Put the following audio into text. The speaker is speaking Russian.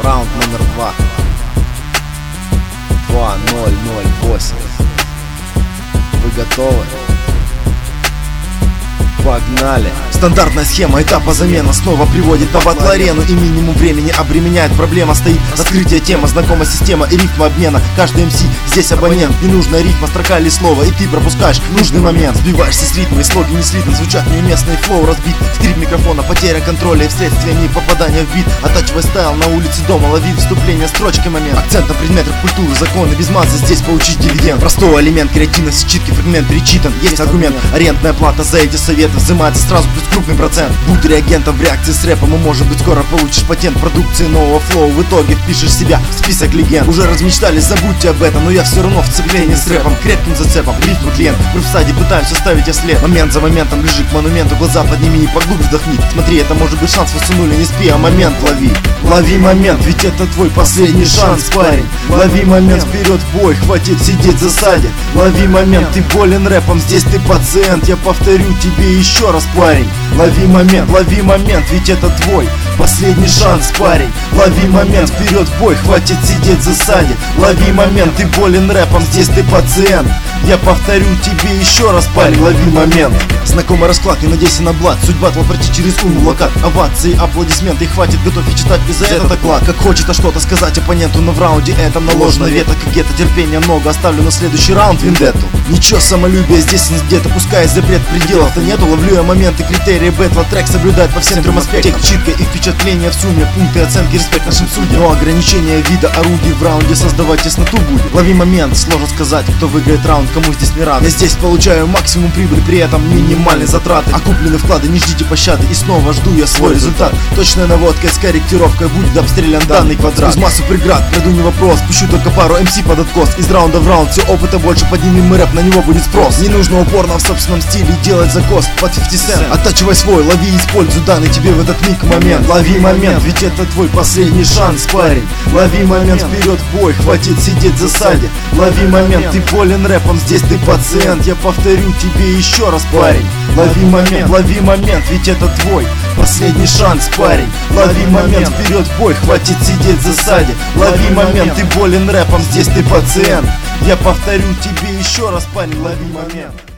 Раунд номер 2. 2008. Вы готовы? Погнали! Стандартная схема этапа замена снова приводит на батл-арену, и минимум времени обременяет. Проблема стоит раскрытие тема, знакома система и ритм обмена. Каждый МС здесь абонент, ненужная ритма, строка или слово, и ты пропускаешь нужный момент. Сбиваешься с ритма, и слоги не слитно, звучат неуместные, флоу разбит. Скрип микрофона, потеря контроля и вследствие не попадания в бит. Оттачивай стайл на улице дома, лови вступление строчки момент. Акцент на предметах культуры, законы, без мазы здесь получить дивиденд. Простой элемент, креативность, читки, фрагмент перечитан. Есть аргумент, арендная плата за эти советы взимается сразу плюс крупный процент. Будь реагентом в реакции с рэпом, и может быть скоро получишь патент продукции нового флоу. В итоге впишешь себя в список легенд. Уже размечтались, забудьте об этом, но я все равно в цеплении с рэпом, крепким зацепом, рифму клиент. Мы в стадии пытаюсь оставить я след. Момент за моментом, ближе к монументу, глаза подними и поглубже вдохни. Смотри, это может быть шанс, высунули, не спи, а момент лови. Лови момент, ведь это твой последний шанс, парень. Лови момент, вперед в бой, хватит сидеть в засаде. Лови момент, ты болен рэпом, здесь ты пациент. Я повторю тебе еще раз, парень. Лови момент, ведь это твой последний шанс, парень. Лови момент, вперед в бой, хватит сидеть в засаде. Лови момент, ты болен рэпом, здесь ты пациент. Я повторю тебе еще раз, парень, лови момент. Знакомый расклад, не надейся на блат. Судьба твоя пройти через ум, локат. Овации, аплодисменты, хватит, готов и читать и за этот оклад. Как хочет что-то сказать оппоненту, но в раунде этом наложено вето. Как где-то терпения много, оставлю на следующий раунд вендетту. Ничего, самолюбия здесь где-то, пускай запрет пределов-то нету. Ловлю я моменты, критерии бэтла, трек соблюдает по всем трем аспектам. Читка и впечатление в сумме, пункты оценки, респект нашим судьям. Но ограничение вида орудий в раунде создавать тесноту будет. Лови момент, сложно сказать, кто выиграет раунд, кому здесь не рад. Я здесь получаю максимум прибыли, при этом минимальные затраты. Окупленные вклады, не ждите пощады, и снова жду я свой результат. Точная наводка с корректировкой, будет обстрелян данный квадрат. Без массу преград, приду не вопрос, пущу только пару МС под откос. Из раунда в раунд, все опыта больше, поднимем мы рэп, на него будет спрос. Не нужно упорно в собственном стиле делать закос под 50 цент. Оттачивай свой, лови и используй данный тебе в этот миг момент. Лови момент, ведь это твой последний шанс, парень. Лови момент, вперед в бой, хватит сидеть в засаде. Лови момент, ты болен рэпом, здесь ты пациент. Я повторю тебе еще раз, парень. Лови момент, ведь это твой последний шанс, парень. Лови момент, вперед в бой, хватит сидеть в засаде. Лови момент, ты болен рэпом, здесь ты пациент. Я повторю тебе еще раз, парень, лови момент.